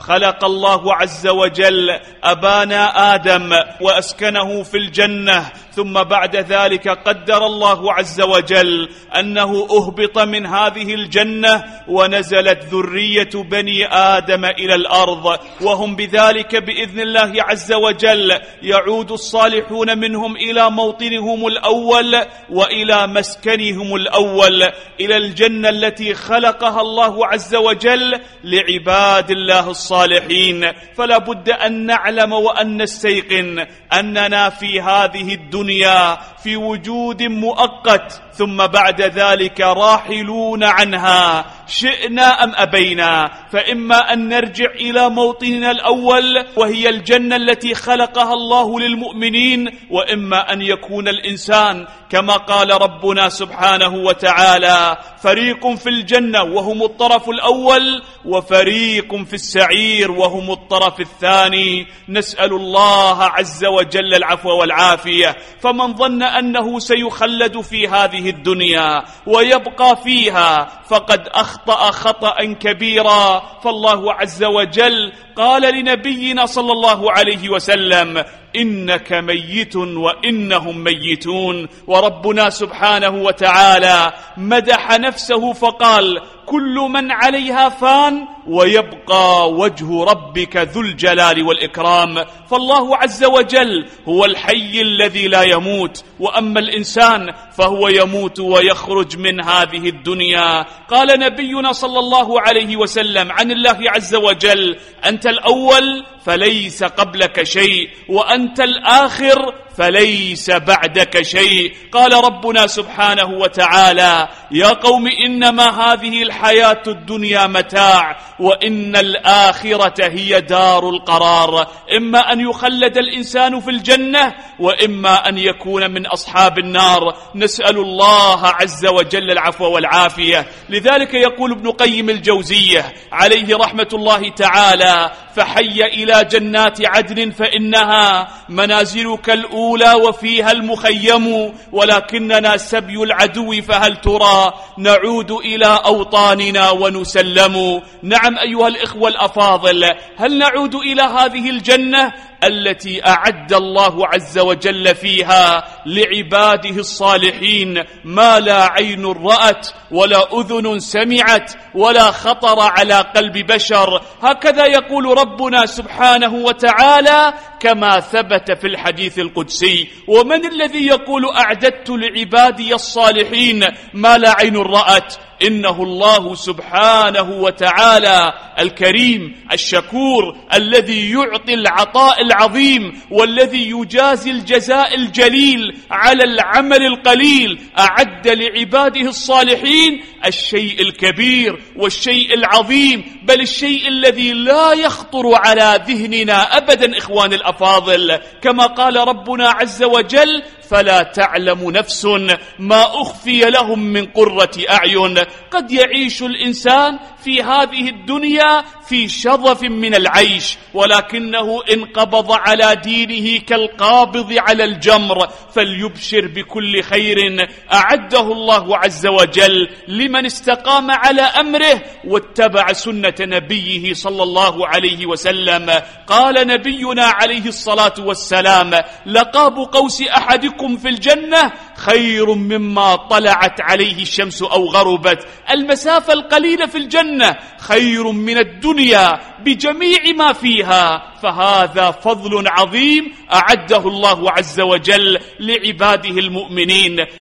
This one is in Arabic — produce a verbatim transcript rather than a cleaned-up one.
خلق الله عز وجل أبانا آدم وأسكنه في الجنة، ثم بعد ذلك قدر الله عز وجل أنه أهبط من هذه الجنة ونزلت ذرية بني آدم إلى الأرض، وهم بذلك بإذن الله عز وجل يعود الصالحون منهم إلى موطنهم الأول وإلى مسكنهم الأول، إلى الجنة التي خلقها الله عز وجل لعباد الله الصالحين. فلا بد أن نعلم وأن نستيقن أننا في هذه الدنيا في وجود مؤقت، ثم بعد ذلك راحلون عنها شئنا أم أبينا، فإما أن نرجع إلى موطننا الأول وهي الجنة التي خلقها الله للمؤمنين، وإما أن يكون الإنسان كما قال ربنا سبحانه وتعالى فريق في الجنة وهم الطرف الأول وفريق في السعير وهم الطرف الثاني. نسأل الله عز وجل العفو والعافية. فمن ظن أنه سيخلد في هذه الدنيا ويبقى فيها فقد أخطأ خطأ كبيرا، فالله عز وجل قال لنبينا صلى الله عليه وسلم إنك ميت وإنهم ميتون. وربنا سبحانه وتعالى مدح نفسه فقال كل من عليها فان ويبقى وجه ربك ذو الجلال والإكرام. فالله عز وجل هو الحي الذي لا يموت، وأما الإنسان فهو يموت ويخرج من هذه الدنيا. قال نبينا صلى الله عليه وسلم عن الله عز وجل أنت الأول فليس قبلك شيء، وأنت الآخر فليس بعدك شيء. قال ربنا سبحانه وتعالى يا قوم إنما هذه الحياة الدنيا متاع وإن الآخرة هي دار القرار. إما أن يخلد الإنسان في الجنة وإما أن يكون من أصحاب النار. نسأل الله عز وجل العفو والعافية. لذلك يقول ابن قيم الجوزية عليه رحمة الله تعالى فحي إلى جنات عدن فإنها منازلك الأولى وفيها المخيم، ولكننا سبي العدو فهل ترى نعود إلى أوطاننا ونسلم. نعم أيها الإخوة الأفاضل، هل نعود إلى هذه الجنة التي أعد الله عز وجل فيها لعباده الصالحين ما لا عين رأت ولا أذن سمعت ولا خطر على قلب بشر؟ هكذا يقول ربنا سبحانه وتعالى كما ثبت في الحديث القدسي. ومن الذي يقول أعددت لعبادي الصالحين ما لا عين رأت؟ إنه الله سبحانه وتعالى الكريم الشكور الذي يعطي العطاء العظيم والذي يجازي الجزاء الجليل على العمل القليل. أعد لعباده الصالحين الشيء الكبير والشيء العظيم، بل الشيء الذي لا يخطر على ذهننا أبدا إخوان الأفاضل، كما قال ربنا عز وجل فلا تعلم نفس ما أخفي لهم من قرة أعين. قد يعيش الإنسان في هذه الدنيا في شظف من العيش، ولكنه إن قبض على دينه كالقابض على الجمر، فليبشر بكل خير أعده الله عز وجل لمن استقام على أمره واتبع سنة نبيه صلى الله عليه وسلم. قال نبينا عليه الصلاة والسلام لقاب قوس أحدكم في الجنة خير مما طلعت عليه الشمس أو غربت. المسافة القليلة في الجنة خير من الدنيا بجميع ما فيها، فهذا فضل عظيم أعده الله عز وجل لعباده المؤمنين.